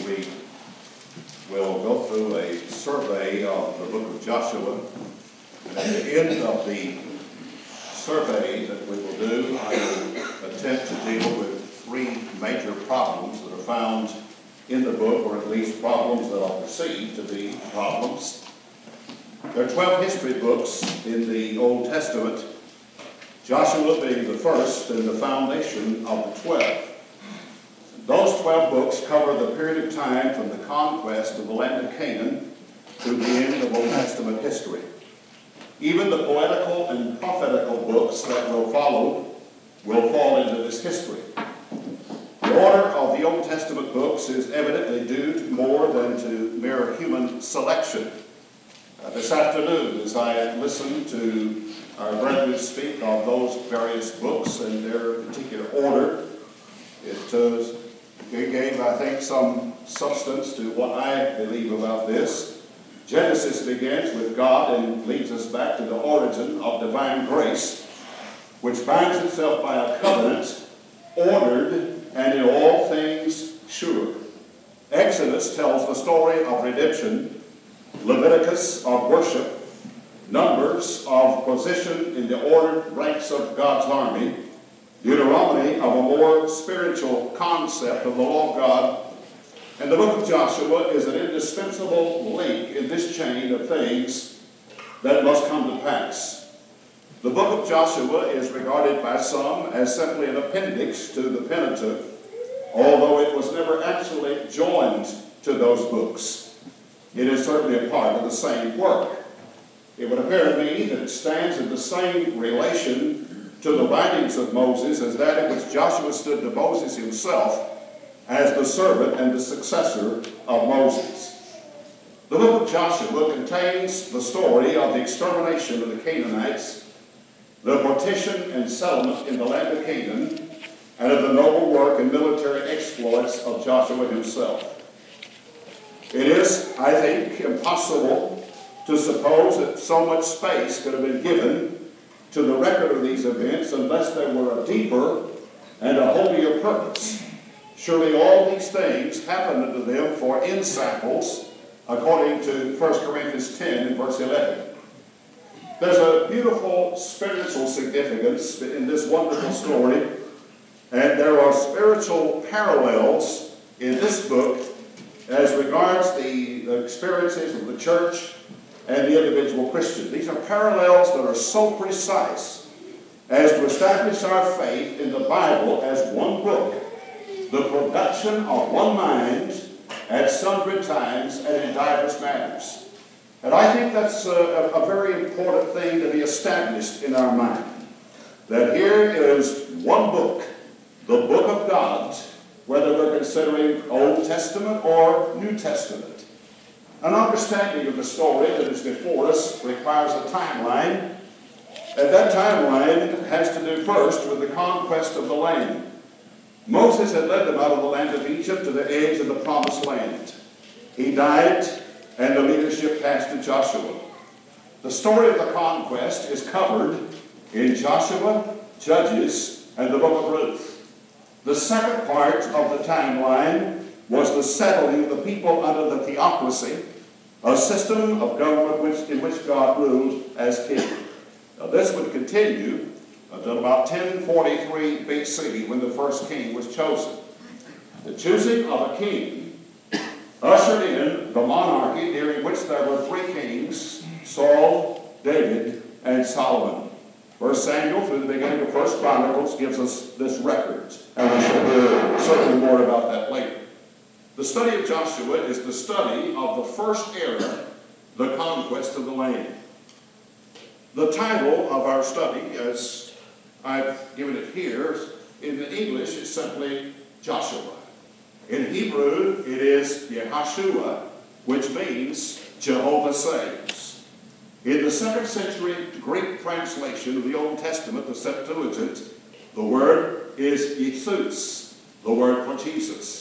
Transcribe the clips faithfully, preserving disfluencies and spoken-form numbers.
we will go through a survey of the book of Joshua. And at the end of the survey that we will do, I will attempt to deal with three major problems that are found in the book, or at least problems that are perceived to be problems. There are twelve history books in the Old Testament, Joshua being the first and the foundation of the twelve. Those twelve books cover the period of time from the conquest of the land of Canaan to the end of Old Testament history. Even the poetical and prophetical books that will follow will fall into this history. The order of the Old Testament books is evidently due to more than to mere human selection. Uh, this afternoon, as I listened to our brethren speak of those various books and their particular order, it, uh, it gave, I think, some substance to what I believe about this. Genesis begins with God and leads us back to the origin of divine grace, which binds itself by a covenant, ordered, and in all things sure. Exodus tells the story of redemption, Leviticus of worship, Numbers of position in the ordered ranks of God's army, Deuteronomy of a more spiritual concept of the law of God, and the book of Joshua is an indispensable link in this chain of things that must come to pass. The book of Joshua is regarded by some as simply an appendix to the Pentateuch, although it was never actually joined to those books. It is certainly a part of the same work. It would appear to me that it stands in the same relation to the writings of Moses as that in which Joshua stood to Moses himself as the servant and the successor of Moses. The book of Joshua contains the story of the extermination of the Canaanites, the partition and settlement in the land of Canaan, and of the noble work and military exploits of Joshua himself. It is, I think, impossible to suppose that so much space could have been given to the record of these events unless there were a deeper and a holier purpose. Surely all these things happened unto them for ensamples, according to First Corinthians ten and verse eleven. There's a beautiful spiritual significance in this wonderful story, and there are spiritual parallels in this book as regards the, the experiences of the church and the individual Christian. These are parallels that are so precise as to establish our faith in the Bible as one book, the production of one mind at sundry times and in divers manners. And I think that's a, a very important thing to be established in our mind, that here is one book, the book of God, whether we're considering Old Testament or New Testament. An understanding of the story that is before us requires a timeline, and that timeline has to do first with the conquest of the land. Moses had led them out of the land of Egypt to the edge of the promised land. He died, and the leadership passed to Joshua. The story of the conquest is covered in Joshua, Judges, and the book of Ruth. The second part of the timeline was the settling of the people under the theocracy, a system of government which, in which God ruled as king. Now, this would continue until about ten forty-three B C, when the first king was chosen. The choosing of a king ushered in the monarchy during which there were three kings, Saul, David, and Solomon. First Samuel through the beginning of First Chronicles gives us this record, and we shall hear certainly more about that later. The study of Joshua is the study of the first era, the conquest of the land. The title of our study, as I've given it here, in English is simply Joshua. In Hebrew, it is Yehashua, which means Jehovah saves. In the second century Greek translation of the Old Testament, the Septuagint, the word is Jesus, the word for Jesus.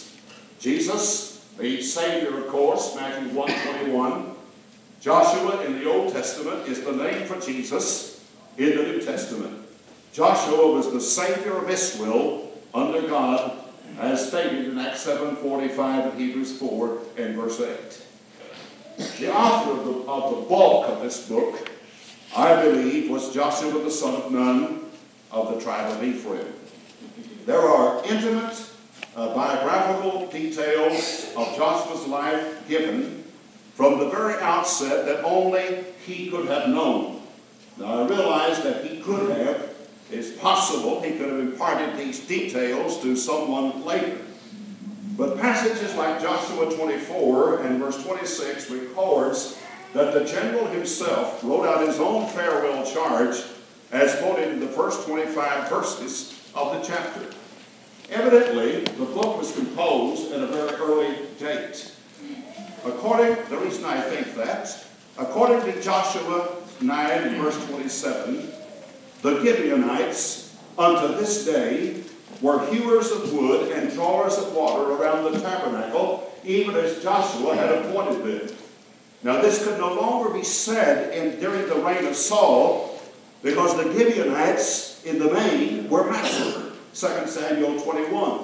Jesus, the Savior, of course, Matthew one twenty-one. Joshua in the Old Testament is the name for Jesus in the New Testament. Joshua was the Savior of Israel under God as stated in Acts seven forty-five and Hebrews four and verse eight. The author of the, of the bulk of this book, I believe, was Joshua the son of Nun of the tribe of Ephraim. There are intimate uh, biographical details of Joshua's life given from the very outset that only he could have known. Now I realize that he could have, it's possible he could have imparted these details to someone later. But passages like Joshua twenty-four and verse twenty-six records that the general himself wrote out his own farewell charge as quoted in the first twenty-five verses of the chapter. Evidently, the book was composed at a very early date. According, the reason I think that, according to Joshua nine and verse twenty-seven, the Gibeonites unto this day were hewers of wood and drawers of water around the tabernacle, even as Joshua had appointed them. Now this could no longer be said in, during the reign of Saul, because the Gibeonites in the main were massacred. Second Samuel twenty-one.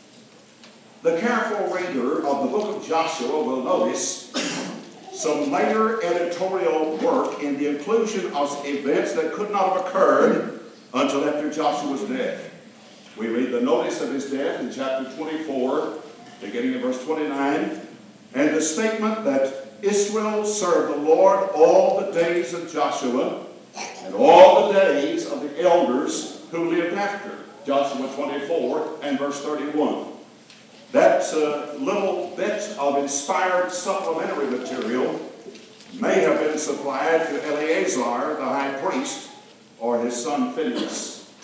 The careful reader of the book of Joshua will notice some later editorial work in the inclusion of events that could not have occurred until after Joshua's death. We read the notice of his death in chapter twenty-four, beginning in verse twenty-nine, and the statement that Israel served the Lord all the days of Joshua and all the days of the elders who lived after. Joshua twenty-four and verse thirty-one. That uh, little bit of inspired supplementary material may have been supplied to Eleazar, the high priest, or his son Phinehas.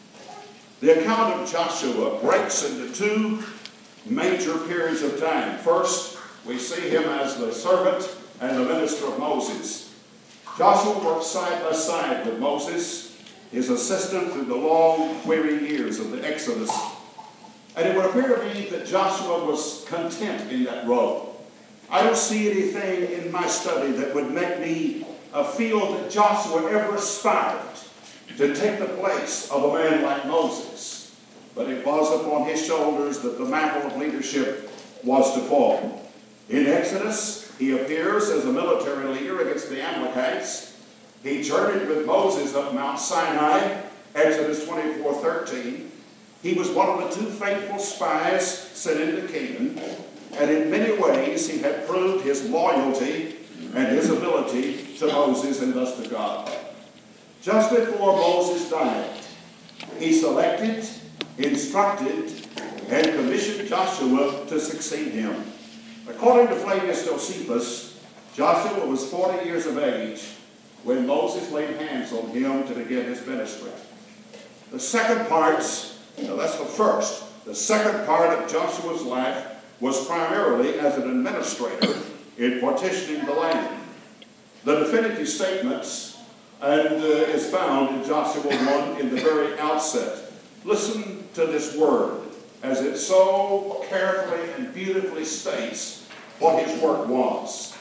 The account of Joshua breaks into two major periods of time. First, we see him as the servant and the minister of Moses. Joshua worked side by side with Moses, his assistant, through the long, weary years of the Exodus. And it would appear to me that Joshua was content in that role. I don't see anything in my study that would make me uh, feel that Joshua ever aspired to take the place of a man like Moses. But it was upon his shoulders that the mantle of leadership was to fall. In Exodus, he appears as a military leader against the Amalekites. He journeyed with Moses up Mount Sinai, Exodus twenty-four thirteen. He was one of the two faithful spies sent into Canaan, and in many ways he had proved his loyalty and his ability to Moses and thus to God. Just before Moses died, he selected, instructed, and commissioned Joshua to succeed him. According to Flavius Josephus, Joshua was forty years of age when Moses laid hands on him to begin his ministry. The second part, now that's the first, the second part of Joshua's life was primarily as an administrator in partitioning the land. The definitive statements and uh, is found in Joshua one in the very outset. Listen to this word as it so carefully and beautifully states what his work was.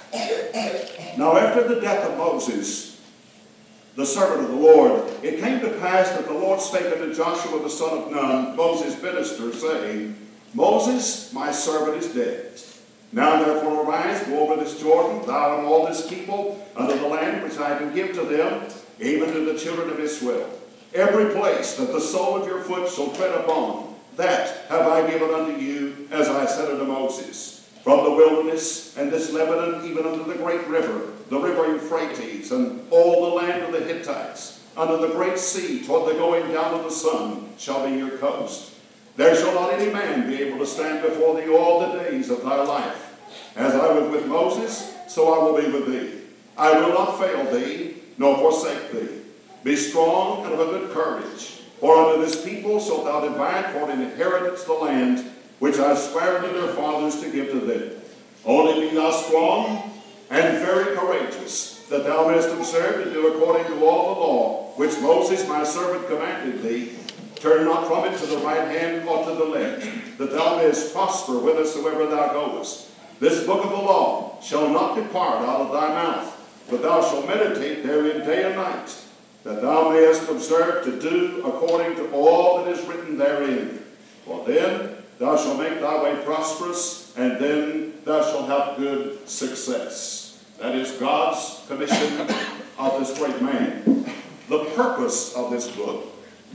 Now after the death of Moses, the servant of the Lord, it came to pass that the Lord spake unto Joshua the son of Nun, Moses' minister, saying, Moses, my servant, is dead. Now therefore arise, go over this Jordan, thou and all this people, unto the land which I do give to them, even to the children of Israel. Every place that the sole of your foot shall tread upon, that have I given unto you, as I said unto Moses. From the wilderness and this Lebanon, even unto the great river, the river Euphrates, and all the land of the Hittites, unto the great sea, toward the going down of the sun, shall be your coast. There shall not any man be able to stand before thee all the days of thy life. As I was with Moses, so I will be with thee. I will not fail thee, nor forsake thee. Be strong and of a good courage, for unto this people shalt thou divide for an inheritance the land, which I swear unto their fathers to give to them. Only be thou strong and very courageous, that thou mayest observe to do according to all the law, which Moses my servant commanded thee. Turn not from it to the right hand or to the left, that thou mayest prosper whithersoever thou goest. This book of the law shall not depart out of thy mouth, but thou shalt meditate therein day and night, that thou mayest observe to do according to all that is written therein. For then thou shalt make thy way prosperous, and then thou shalt have good success. That is God's commission of this great man. The purpose of this book,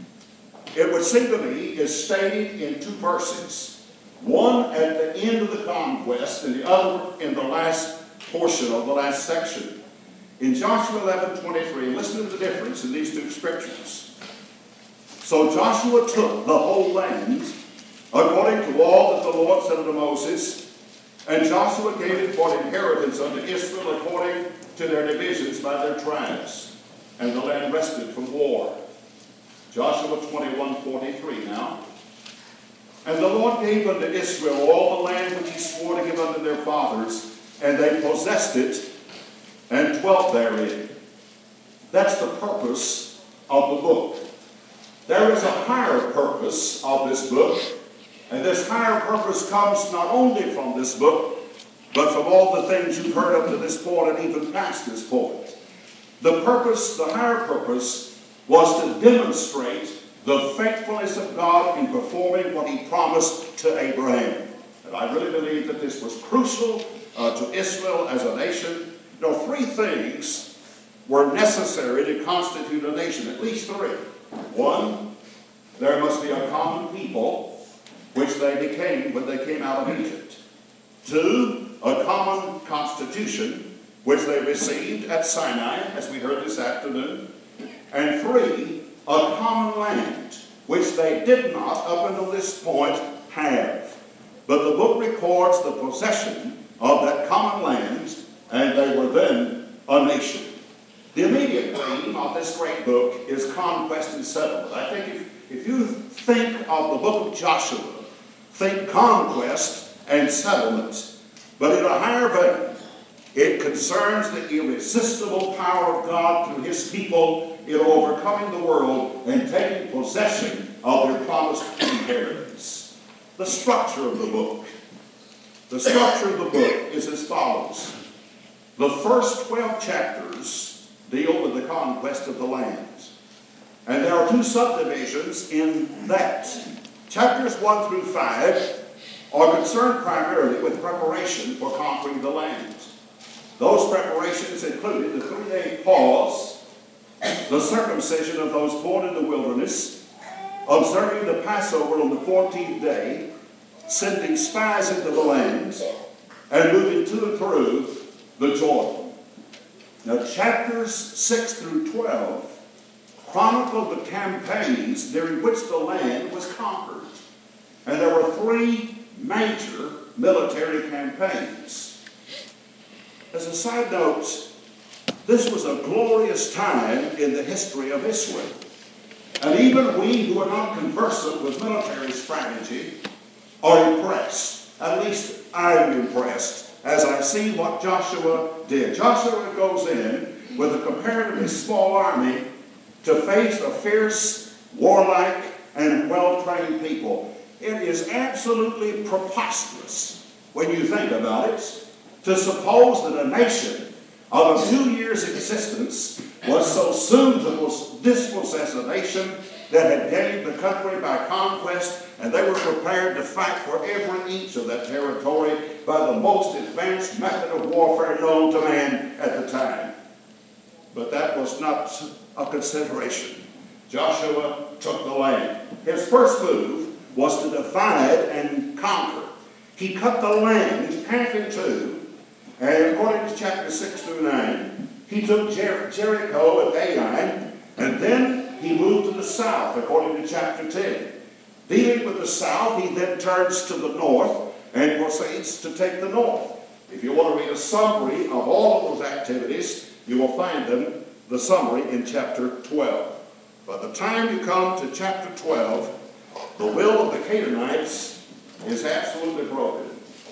it would seem to me, is stated in two verses. One at the end of the conquest, and the other in the last portion of the last section. In Joshua eleven twenty-three, listen to the difference in these two scriptures. So Joshua took the whole land, according to all that the Lord said unto Moses, and Joshua gave it for an inheritance unto Israel according to their divisions by their tribes. And the land rested from war. Joshua twenty-one forty-three now. And the Lord gave unto Israel all the land which he swore to give unto their fathers, and they possessed it and dwelt therein. That's the purpose of the book. There is a higher purpose of this book, and this higher purpose comes not only from this book, but from all the things you've heard up to this point and even past this point. The purpose, the higher purpose, was to demonstrate the faithfulness of God in performing what he promised to Abraham. And I really believe that this was crucial uh, to Israel as a nation. You know, three things were necessary to constitute a nation, at least three. One, there must be a common people, which they became when they came out of Egypt. Two, a common constitution, which they received at Sinai, as we heard this afternoon. And three, a common land, which they did not, up until this point, have. But the book records the possession of that common land, and they were then a nation. The immediate theme of this great book is conquest and settlement. I think if, if you think of the book of Joshua, think conquest and settlement. But in a higher vein, it concerns the irresistible power of God through his people in overcoming the world and taking possession of their promised inheritance. The structure of the book. The structure of the book is as follows. The first twelve chapters deal with the conquest of the land. And there are two subdivisions in that. Chapters one through five are concerned primarily with preparation for conquering the land. Those preparations included the three-day pause, the circumcision of those born in the wilderness, observing the Passover on the fourteenth day, sending spies into the land, and moving to and through the Jordan. Now, chapters six through twelve chronicle the campaigns during which the land was conquered. And there were three major military campaigns. As a side note, this was a glorious time in the history of Israel. And even we who are not conversant with military strategy are impressed. At least I'm impressed as I see what Joshua did. Joshua goes in with a comparatively small army to face a fierce, warlike, and well-trained people. It is absolutely preposterous when you think about it to suppose that a nation of a few years' existence was so soon to dispossess a nation that had gained the country by conquest, and they were prepared to fight for every inch of that territory by the most advanced method of warfare known to man at the time. But that was not a consideration. Joshua took the land. His first move was to divide and conquer. He cut the land half in two, and according to chapter six through nine, he took Jer- Jericho and Ai, and then he moved to the south, according to chapter ten. Dealing with the south, he then turns to the north and proceeds to take the north. If you want to read a summary of all of those activities, you will find them, the summary, in chapter twelve. By the time you come to chapter twelve, the will of the Canaanites is absolutely broken.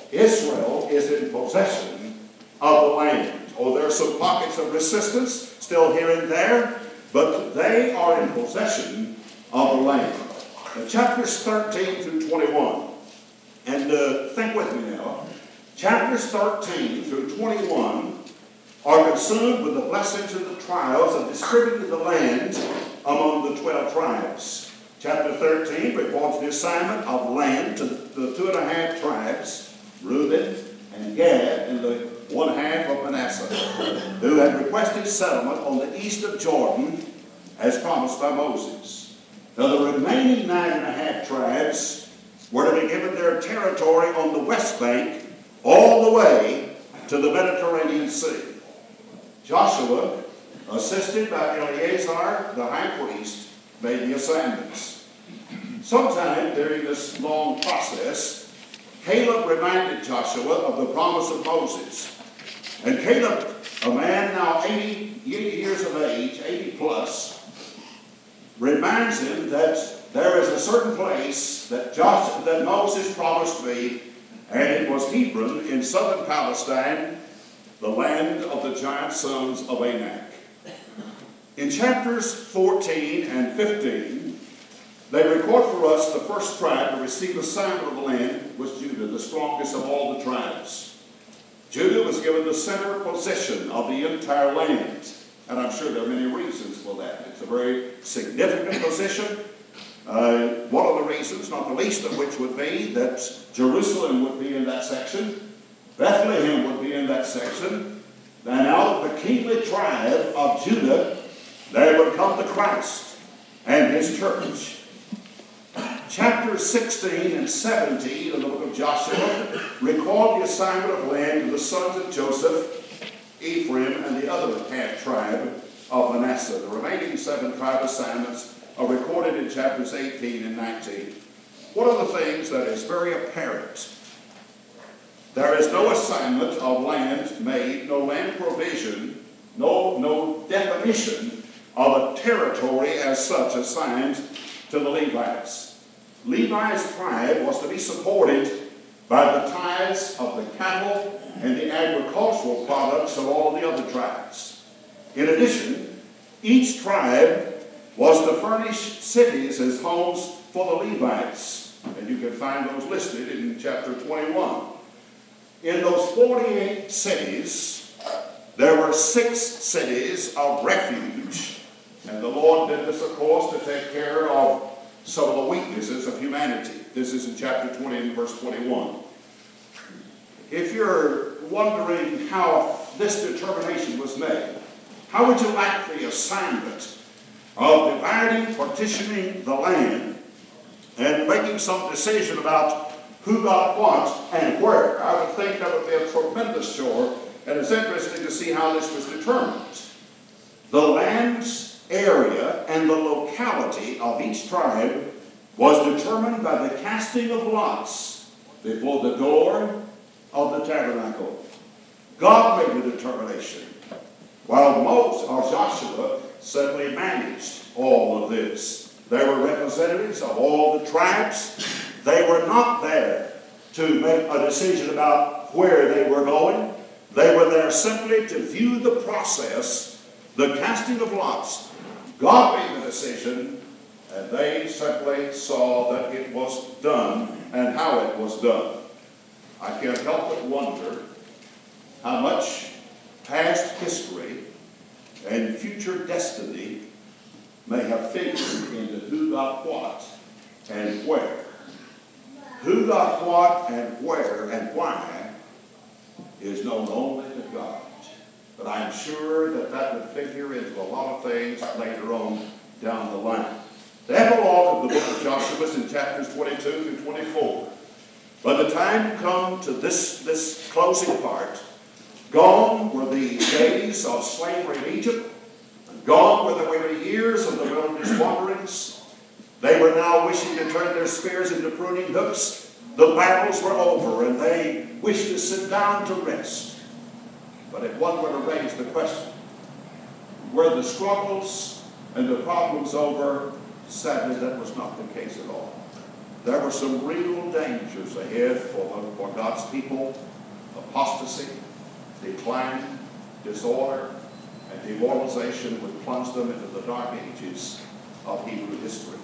Israel is in possession of the land. Oh, there are some pockets of resistance still here and there, but they are in possession of the land. Now, chapters thirteen through twenty-one, and uh, think with me now, chapters thirteen through twenty-one are concerned with the blessings and the trials of distributing the land among the twelve tribes. Chapter thirteen reports the assignment of land to the the two and a half tribes, Reuben and Gad, and the one half of Manasseh, who had requested settlement on the east of Jordan as promised by Moses. Now the remaining nine and a half tribes were to be given their territory on the west bank all the way to the Mediterranean Sea. Joshua, assisted by Eleazar, the high priest, made the assignments. Sometime during this long process, Caleb reminded Joshua of the promise of Moses. And Caleb, a man now eighty, eighty years of age, eighty plus, reminds him that there is a certain place that, Joshua, that Moses promised me, and it was Hebron in southern Palestine, the land of the giant sons of Anak. In chapters fourteen and fifteen, they record for us the first tribe to receive assignment of the land was Judah, the strongest of all the tribes. Judah was given the center position of the entire land, and I'm sure there are many reasons for that. It's a very significant position. Uh, one of the reasons, not the least of which, would be that Jerusalem would be in that section, Bethlehem would be in that section, and out of the kingly tribe of Judah, there would come the Christ and his church. Chapters sixteen and seventeen of the book of Joshua record the assignment of land to the sons of Joseph, Ephraim, and the other half tribe of Manasseh. The remaining seven tribe assignments are recorded in chapters eighteen and nineteen. One of the things that is very apparent, there is no assignment of land made, no land provision, no, no definition of a territory as such assigned to the Levites. Levi's tribe was to be supported by the tithes of the cattle and the agricultural products of all of the other tribes. In addition, each tribe was to furnish cities as homes for the Levites, and you can find those listed in chapter twenty-one. In those forty-eight cities, there were six cities of refuge, and the Lord did this, of course, to take care of some of the weaknesses of humanity. This is in chapter twenty and verse twenty-one. If you're wondering how this determination was made, how would you like the assignment of dividing, partitioning the land, and making some decision about who got what and where? I would think that would be a tremendous chore, and it's interesting to see how this was determined. The land's area and the locality of each tribe was determined by the casting of lots before the door of the tabernacle. God made the determination, while Moses or Joshua simply managed all of this. They were representatives of all the tribes. They were not there to make a decision about where they were going. They were there simply to view the process, the casting of lots. God made the decision, and they simply saw that it was done and how it was done. I can't help but wonder how much past history and future destiny may have figured into who got what and where. Who got what and where and why is known only to God. But I'm sure that that would figure into a lot of things later on down the line. The epilogue of the book of Joshua is in chapters twenty-two through twenty-four. By the time you come to this, this closing part, gone were the days of slavery in Egypt, and gone were the weary years of the wilderness wanderings. They were now wishing to turn their spears into pruning hooks. The battles were over, and they wished to sit down to rest. But if one were to raise the question, were the struggles and the problems over? Sadly, that was not the case at all. There were some real dangers ahead for, for God's people. Apostasy, decline, disorder, and demoralization would plunge them into the dark ages of Hebrew history.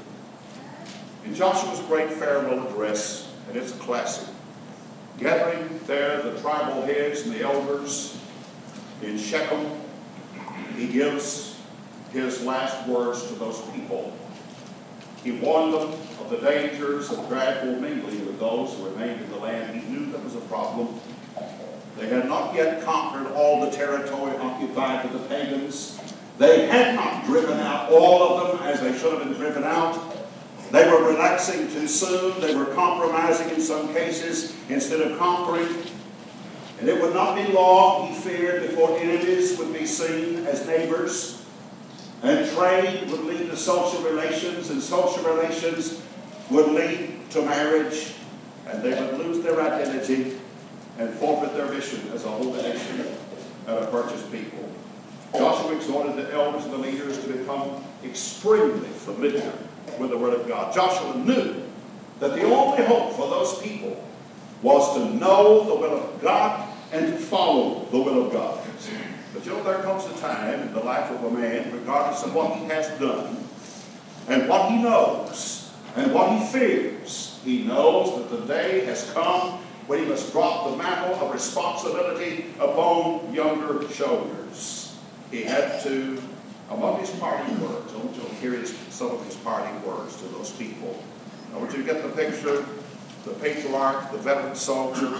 In Joshua's great farewell address, and it's a classic, gathering there the tribal heads and the elders in Shechem, he gives his last words to those people. He warned them of the dangers of gradual mingling with those who remained in the land. He knew that was a problem. They had not yet conquered all the territory occupied by the pagans. They had not driven out all of them as they should have been driven out. They were relaxing too soon. They were compromising in some cases instead of conquering. And it would not be long, he feared, before enemies would be seen as neighbors. And trade would lead to social relations, and social relations would lead to marriage. And they would lose their identity and forfeit their mission as a whole nation and a purchased people. Joshua exhorted the elders and the leaders to become extremely familiar with the Word of God. Joshua knew that the only hope for those people was to know the will of God and to follow the will of God. But you know, there comes a time in the life of a man, regardless of what he has done and what he knows and what he fears, he knows that the day has come when he must drop the mantle of responsibility upon younger shoulders. He had to, among his parting words, I want you to hear his, some of his parting words to those people. I want you to get the picture, the patriarch, the veteran soldier,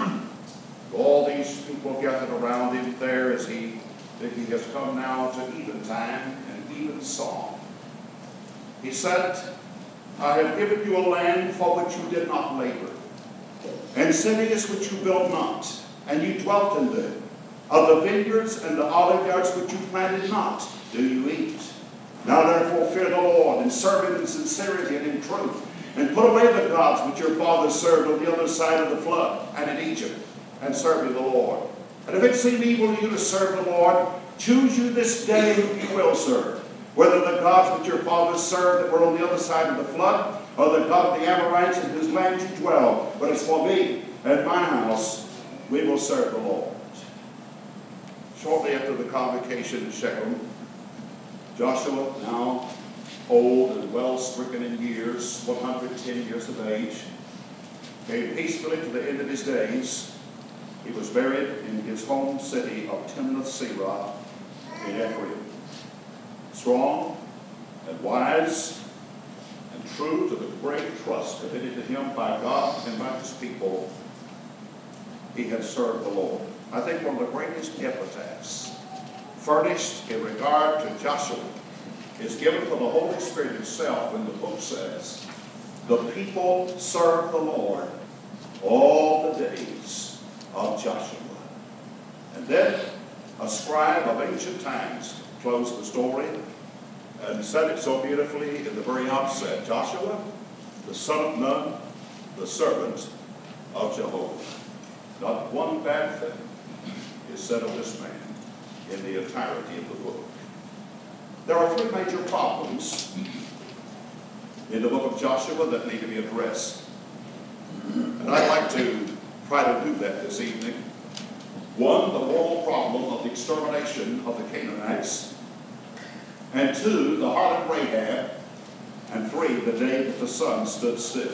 all these people gathered around him there as he, he has come now to eventime and even song. He said, I have given you a land for which you did not labor, and cities which you built not, and you dwelt in them. Of the vineyards and the olive yards which you planted not, do you eat. Now therefore fear the Lord, and serve him in sincerity and in truth, and put away the gods which your fathers served on the other side of the flood, and in Egypt, and serve you the Lord. And if it seem evil to you to serve the Lord, choose you this day whom you will serve, whether the gods which your fathers served that were on the other side of the flood, or the God of the Amorites in whose land you dwell. But as for me and my house, we will serve the Lord. Shortly after the convocation in Shechem, Joshua, now old and well stricken in years, one hundred ten years of age, came peacefully to the end of his days. He was buried in his home city of Timnath-Serah in Ephraim. Strong and wise and true to the great trust committed to him by God and by his people, he had served the Lord. I think one of the greatest epitaphs furnished in regard to Joshua is given from the Holy Spirit himself when the book says, the people served the Lord all the days of Joshua. And then a scribe of ancient times closed the story and said it so beautifully in the very outset, Joshua, the son of Nun, the servant of Jehovah. Not one bad thing is said of this man in the entirety of the book. There are three major problems in the book of Joshua that need to be addressed. And I'd like to try to do that this evening. One, the moral problem of the extermination of the Canaanites. And two, the harlot Rahab. And three, the day that the sun stood still.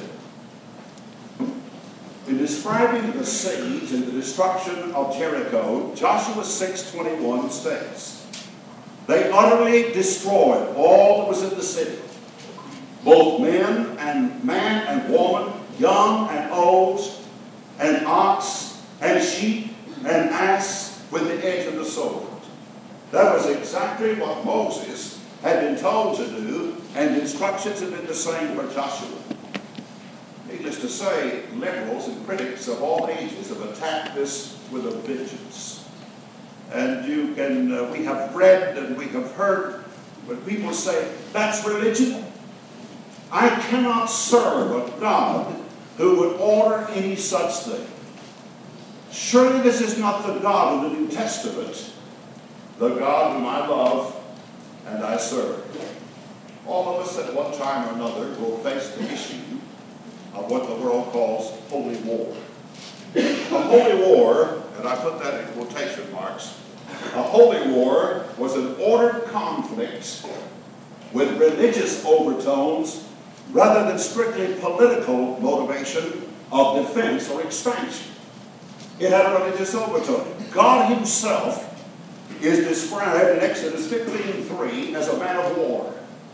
In describing the siege and the destruction of Jericho, Joshua six twenty-one states, they utterly destroyed all that was in the city, both men and man and woman, young and old, and ox and sheep and ass with the edge of the sword. That was exactly what Moses had been told to do, and the instructions had been the same for Joshua. Needless to say, liberals and critics of all ages have attacked this with a vengeance. And you can, uh, we have read and we have heard when people say, that's religion. I cannot serve a God who would order any such thing. Surely this is not the God of the New Testament, the God whom I love and I serve. All of us at one time or another will face the issue of what the world calls holy war. A holy war, and I put that in quotation marks, a holy war was an ordered conflict with religious overtones rather than strictly political motivation of defense or expansion. It had a religious overtone. God himself is described in Exodus fifteen three as a man of war.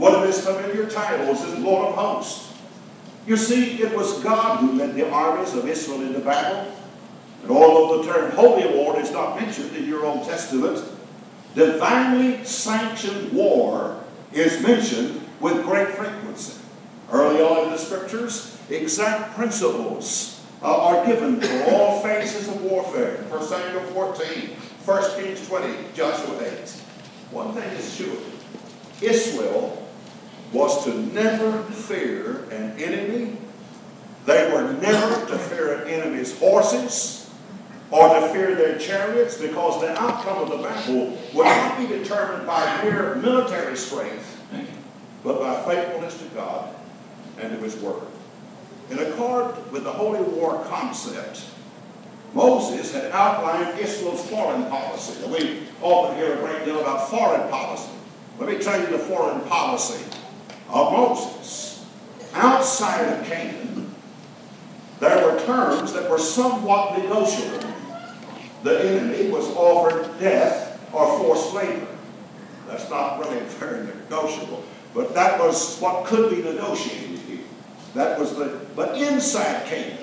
One of his familiar titles is Lord of Hosts. You see, it was God who led the armies of Israel into battle. And although the term Holy War is not mentioned in your Old Testament, divinely sanctioned war is mentioned with great frequency. Early on in the Scriptures, exact principles uh, are given for all phases of warfare. First Samuel fourteen, First Kings twenty, Joshua eight. One thing is sure, Israel was to never fear an enemy. They were never to fear an enemy's horses or to fear their chariots, because the outcome of the battle would not be determined by mere military strength, but by faithfulness to God and to His Word. In accord with the Holy War concept, Moses had outlined Israel's foreign policy. And we often hear a great deal about foreign policy. Let me tell you the foreign policy of Moses. Outside of Canaan, there were terms that were somewhat negotiable. The enemy was offered death or forced labor. That's not really very negotiable, but that was what could be negotiated here. That was the, but inside Canaan,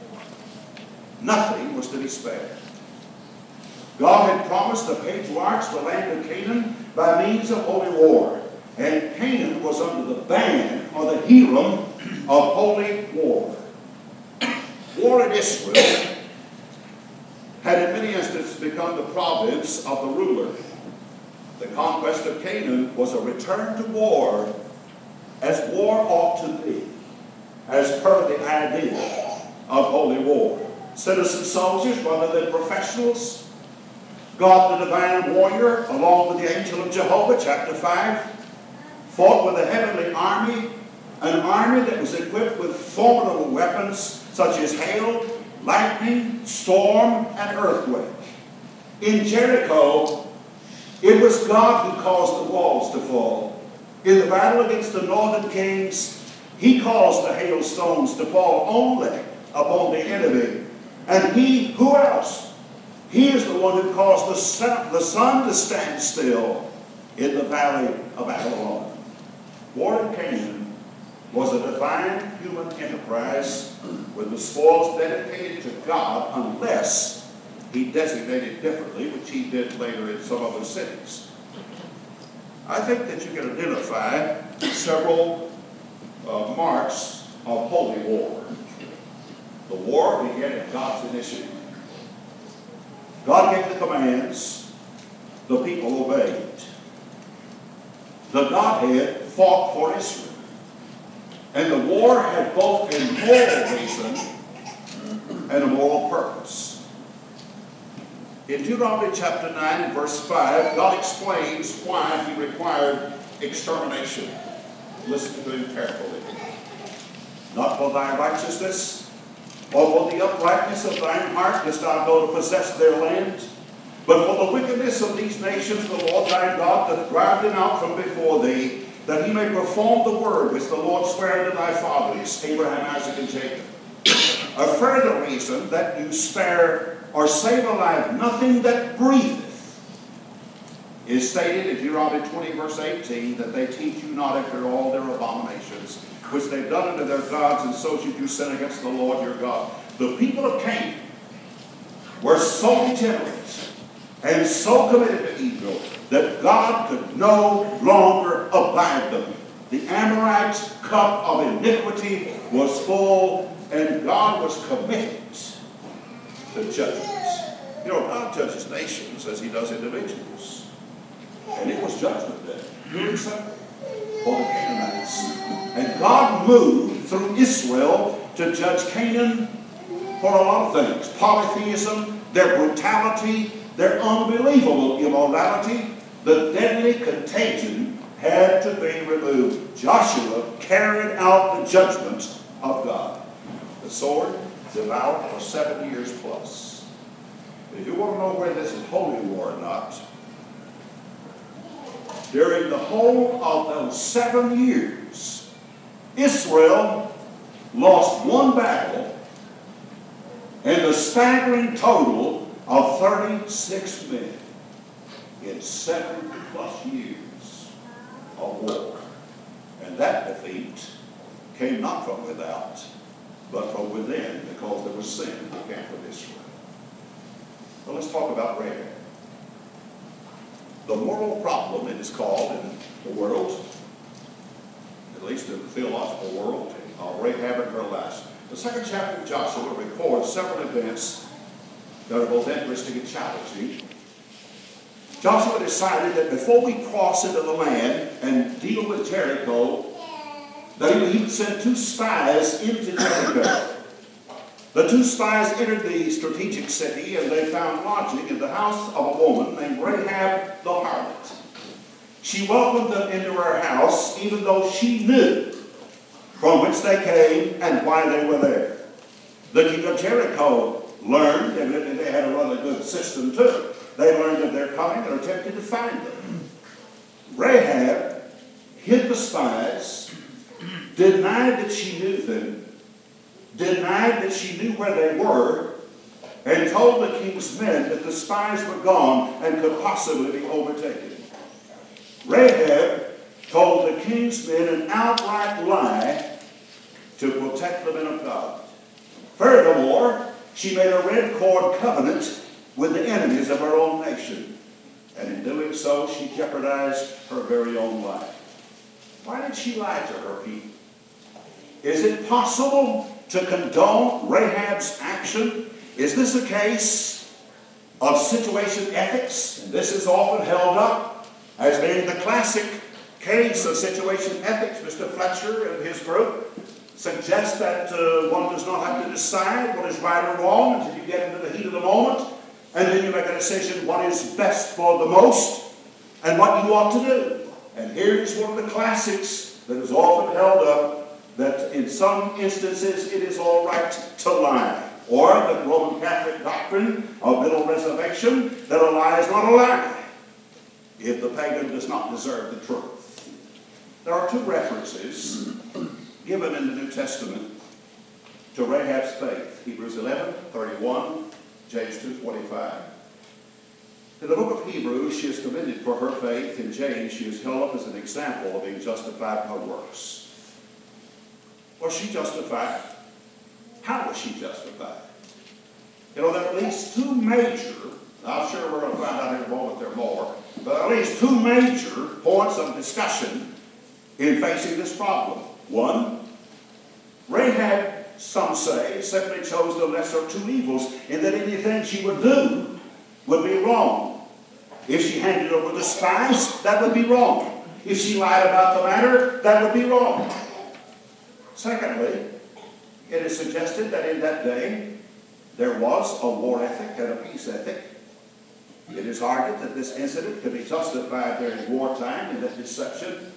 nothing was to be spared. God had promised the patriarchs the land of Canaan by means of holy war. And Canaan was under the ban or the herem of holy war. War in Israel had in many instances become the province of the ruler. The conquest of Canaan was a return to war as war ought to be, as per the idea of holy war. Citizen soldiers rather than professionals. God the divine warrior, along with the angel of Jehovah, chapter five, fought with a heavenly army, an army that was equipped with formidable weapons such as hail, lightning, storm, and earthquake. In Jericho, it was God who caused the walls to fall. In the battle against the northern kings, He caused the hailstones to fall only upon the enemy. And He, who else? He is the one who caused the sun, the sun to stand still in the valley of Babylon. War in Canaan was a divine human enterprise with the spoils dedicated to God unless He designated differently, which He did later in some other cities. I think that you can identify several uh, marks of holy war. The war began at God's initiative. God gave the commands, the people obeyed. The Godhead fought for Israel. And the war had both a moral reason and a moral purpose. In Deuteronomy chapter nine and verse five, God explains why He required extermination. Listen to Him carefully. Not for thy righteousness, or for the uprightness of thine heart dost thou go to possess their land, but for the wickedness of these nations the Lord thy God doth drive them out from before thee, that He may perform the word which the Lord sware unto thy fathers, Abraham, Isaac, and Jacob. A further reason that you spare or save alive nothing that breatheth is stated in Deuteronomy twenty, verse eighteen, that they teach you not after all their abominations, which they've done unto their gods, and so should you sin against the Lord your God. The people of Canaan were so degenerate and so committed to evil that God could no longer abide them. The Amorites' cup of iniquity was full, and God was committed to judgments. You know, God judges nations as He does individuals. And it was judgment day. You accept it? For the Canaanites. And God moved through Israel to judge Canaan for a lot of things. Polytheism, their brutality, their unbelievable immorality, the deadly contagion had to be removed. Joshua carried out the judgment of God. The sword devoured for seven years plus. If you want to know whether this is holy war or not, during the whole of those seven years, Israel lost one battle and the staggering total of thirty-six men in seven plus years of war. And that defeat came not from without, but from within, because there was sin in the camp of Israel. Well, let's talk about Rahab. The moral problem, it is called in the world, at least in the theological world, of Rahab and her life. The second chapter of Joshua records several events that are both interesting and challenging. Joshua decided that before we cross into the land and deal with Jericho, that he would send two spies into Jericho. The two spies entered the strategic city, and they found lodging in the house of a woman named Rahab the harlot. She welcomed them into her house, even though she knew from which they came and why they were there. The king of Jericho learned, and they had a rather good system too. They learned of their coming and attempted to find them. Rahab hid the spies, denied that she knew them, denied that she knew where they were, and told the king's men that the spies were gone and could possibly be overtaken. Rahab told the king's men an outright lie to protect the men of God. Furthermore, she made a red cord covenant with the enemies of her own nation. And in doing so, she jeopardized her very own life. Why did she lie to her people? Is it possible to condone Rahab's action? Is this a case of situation ethics? And this is often held up as being the classic case of situation ethics. Mister Fletcher and his group suggest that uh, one does not have to decide what is right or wrong until you get into the heat of the moment, and then you make a decision what is best for the most and what you ought to do. And here is one of the classics that is often held up, that in some instances it is all right to lie. Or the Roman Catholic doctrine of middle reservation, that a lie is not a lie if the pagan does not deserve the truth. There are two references given in the New Testament to Rahab's faith. Hebrews eleven thirty-one, James two twenty-five. In the book of Hebrews, she is commended for her faith. In James, she is held up as an example of being justified by works. Was she justified? How was she justified? You know, there are at least two major, I'm sure we're going to find out in a moment there are more, but at least two major points of discussion in facing this problem. One, Rahab, some say, simply chose the lesser of two evils, in that anything she would do would be wrong. If she handed over the spies, that would be wrong. If she lied about the matter, that would be wrong. Secondly, it is suggested that in that day there was a war ethic and a peace ethic. It is argued that this incident could be justified during wartime, and that deception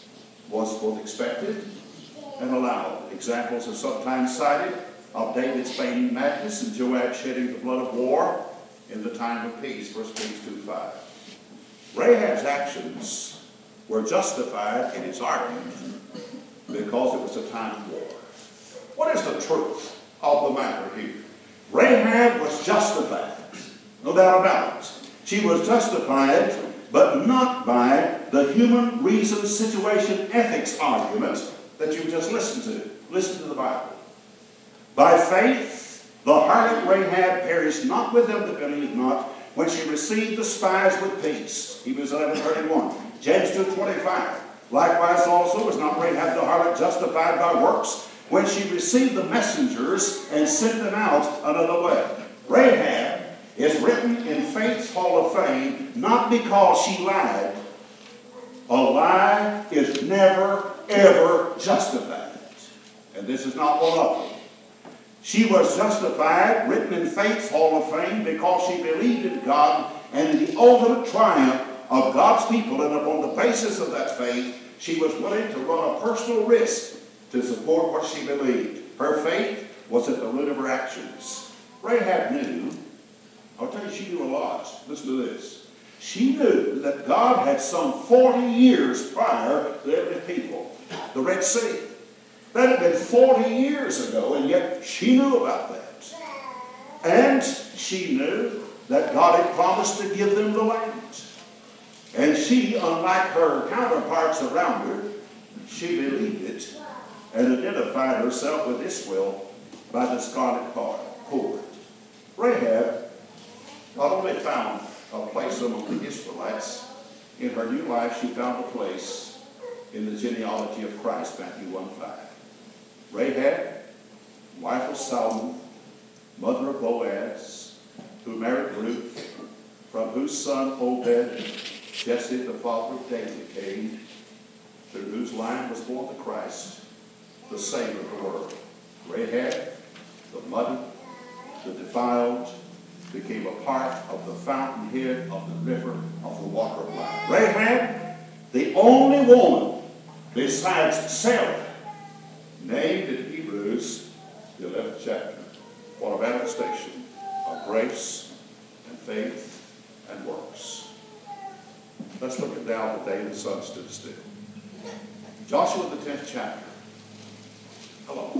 was both expected and allowed. Examples are sometimes cited of David's feigning madness and Joab shedding the blood of war in the time of peace, First Kings two five. Rahab's actions were justified in his argument because it was a time of war. What is the truth of the matter here? Rahab was justified, no doubt about it. She was justified, but not by the human reason situation ethics argument that you just listened to. Listen to the Bible. By faith, the harlot Rahab perished not with them that believe not, when she received the spies with peace. Hebrews eleven thirty-one. James two twenty-five. Likewise also was not Rahab the harlot justified by works, when she received the messengers and sent them out another way. Rahab is written in Faith's Hall of Fame not because she lied. A lie is never, ever justified. And this is not one of them. She was justified, written in Faith's Hall of Fame, because she believed in God and in the ultimate triumph of God's people, and upon the basis of that faith, she was willing to run a personal risk to support what she believed. Her faith was at the root of her actions. Rahab knew, I'll tell you, she knew a lot. Listen to this. She knew that God had some forty years prior led his people, the Red Sea. That had been forty years ago, and yet she knew about that. And she knew that God had promised to give them the land. And she, unlike her counterparts around her, she believed it and identified herself with Israel by the scarlet cord. Rahab not only found a place among the Israelites, in her new life she found a place in the genealogy of Christ, Matthew one five. Rahab, wife of Solomon, mother of Boaz, who married Ruth, from whose son Obed, Jesse, the father of David, came, through whose line was born the Christ, the Savior of the world. Rahab, the muddy, the defiled, became a part of the fountainhead of the river of the water of life. Rahab, the only woman besides Sarah, named in Hebrews, the eleventh chapter. What a manifestation of grace and faith and works. Let's look at now the day the sun stood still. Joshua, the tenth chapter. Hello.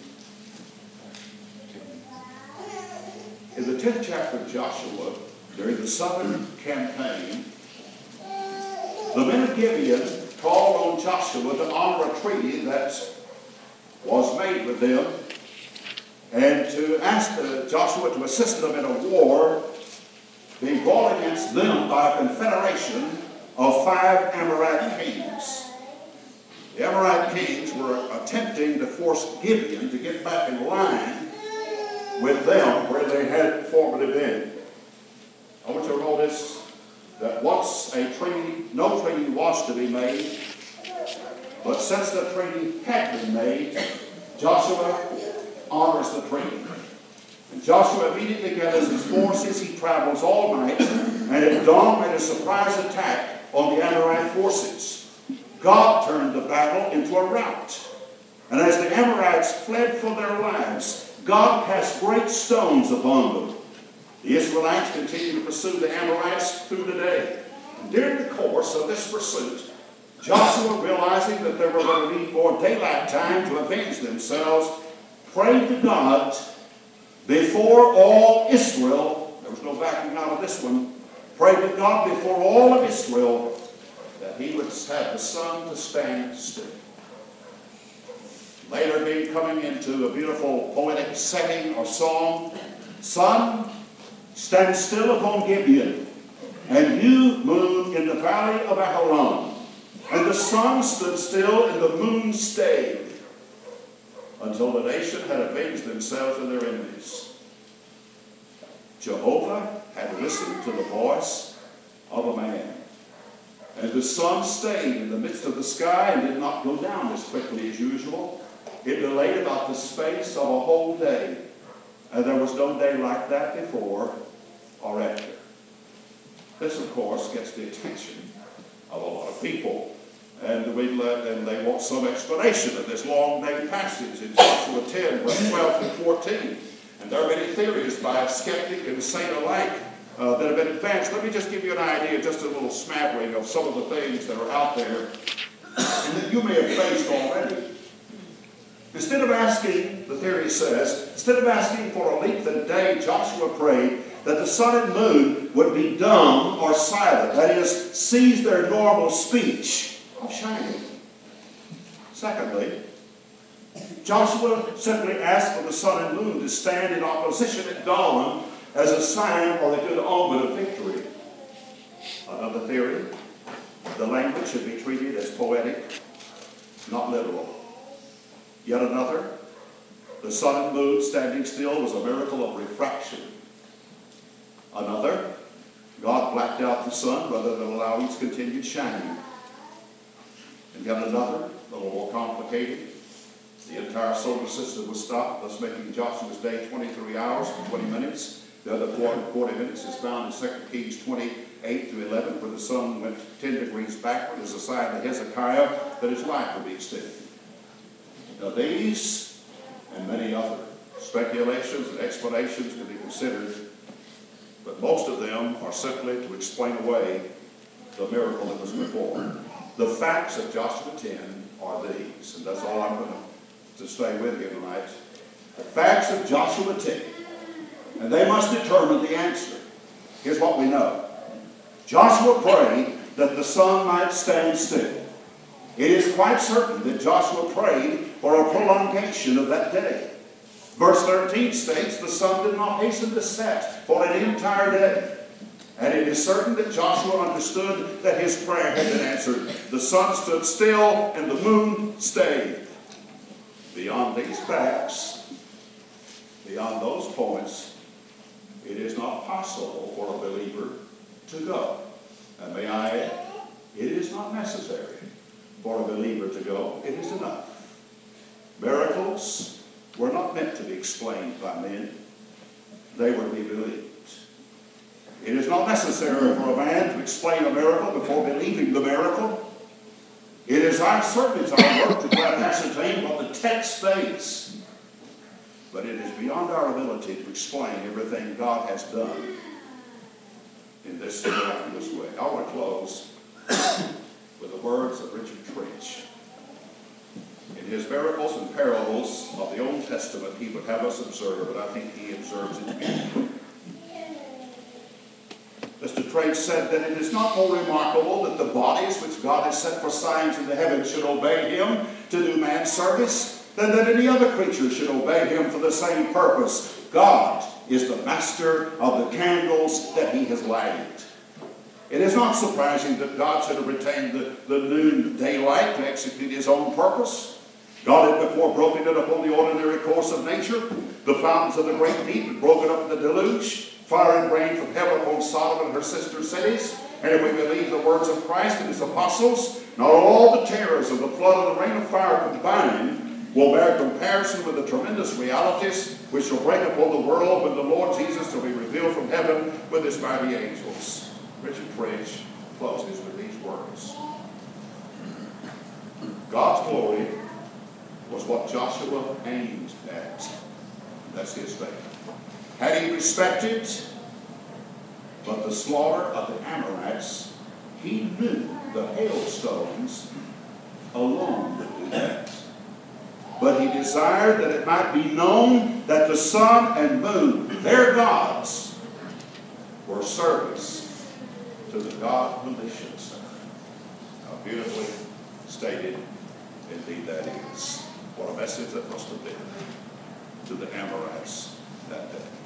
In the tenth chapter of Joshua, during the southern campaign, the men of Gibeon called on Joshua to honor a treaty that was made with them and to ask the, Joshua to assist them in a war being brought against them by a confederation of five Amorite kings. The Amorite kings were attempting to force Gibeon to get back in line with them where they had formerly been. I want you to notice that once a treaty, no treaty was to be made, but since the treaty had been made, Joshua honors the treaty. And Joshua immediately gathers his forces. He travels all night, and at dawn made a surprise attack on the Amorite forces. God turned the battle into a rout. And as the Amorites fled for their lives, God cast great stones upon them. The Israelites continued to pursue the Amorites through the day. And during the course of this pursuit, Joshua, realizing that they were going to need more daylight time to avenge themselves, prayed to God before all Israel. There was no backing out of this one. Prayed to God before all of Israel that he would have the sun to stand still. Later, being coming into a beautiful poetic setting or song, sun, stand still upon Gibeon, and you, moon, in the valley of Aharon. And the sun stood still, and the moon stayed, until the nation had avenged themselves of their enemies. Jehovah had listened to the voice of a man. And the sun stayed in the midst of the sky and did not go down as quickly as usual. It delayed about the space of a whole day. And there was no day like that before or after. This, of course, gets the attention of a lot of people. And, we let, and they want some explanation of this long day passage in Joshua ten, verse twelve through fourteen. And there are many theories by skeptic and saint alike uh, that have been advanced. Let me just give you an idea, just a little smattering of some of the things that are out there and that you may have faced already. Instead of asking, the theory says, instead of asking for a length of day, Joshua prayed that the sun and moon would be dumb or silent, that is, cease their normal speech of shining. Secondly, Joshua simply asked for the sun and moon to stand in opposition at dawn as a sign or a good omen of victory. Another theory, the language should be treated as poetic, not literal. Yet another, the sun and moon standing still was a miracle of refraction. Another, God blacked out the sun rather than allow its continued shining. And yet another, a little more complicated, the entire solar system was stopped, thus making Joshua's day twenty-three hours and twenty minutes. The other forty minutes is found in Second Kings twenty-eight to eleven, where the sun went ten degrees backward as a sign to Hezekiah that his life would be extended. Now these and many other speculations and explanations can be considered, but most of them are simply to explain away the miracle that was performed. The facts of Joshua ten are these, and that's all I'm going to stay with you tonight. The facts of Joshua ten, and they must determine the answer. Here's what we know. Joshua prayed that the sun might stand still. It is quite certain that Joshua prayed for a prolongation of that day. Verse thirteen states the sun did not hasten to set for an entire day. And it is certain that Joshua understood that his prayer had been answered. The sun stood still and the moon stayed. Beyond these facts, beyond those points, it is not possible for a believer to go. And may I add, it is not necessary for a believer to go. It is enough. Miracles were not meant to be explained by men. They were to be believed. It is not necessary for a man to explain a miracle before believing the miracle. It is our, certainly it's our work to try to ascertain what the text states. But it is beyond our ability to explain everything God has done in this miraculous way. I want to close with the words of Richard Trench. In his miracles and parables of the Old Testament, he would have us observe, but I think he observes it beautifully. Mister Trench said that it is not more remarkable that the bodies which God has set for signs in the heavens should obey him to do man's service than that any other creature should obey him for the same purpose. God is the master of the candles that he has lighted. It is not surprising that God should have retained the, the noon daylight to execute his own purpose. God had before broken it upon the ordinary course of nature. The fountains of the great deep had broken up in the deluge. Fire and rain from heaven upon Sodom and her sister cities. And if we believe the words of Christ and his apostles, not all the terrors of the flood and the rain of fire combined will bear comparison with the tremendous realities which will break upon the world when the Lord Jesus shall be revealed from heaven with his mighty angels. Richard Trench closes with these words. God's glory was what Joshua aimed at. That's his statement. Had he respected but the slaughter of the Amorites, he knew the hailstones alone would do that. But he desired that it might be known that the sun and moon, their gods, were service to the God whom they should serve. How beautifully stated indeed that is. What a message that must have been to the Amorites that day.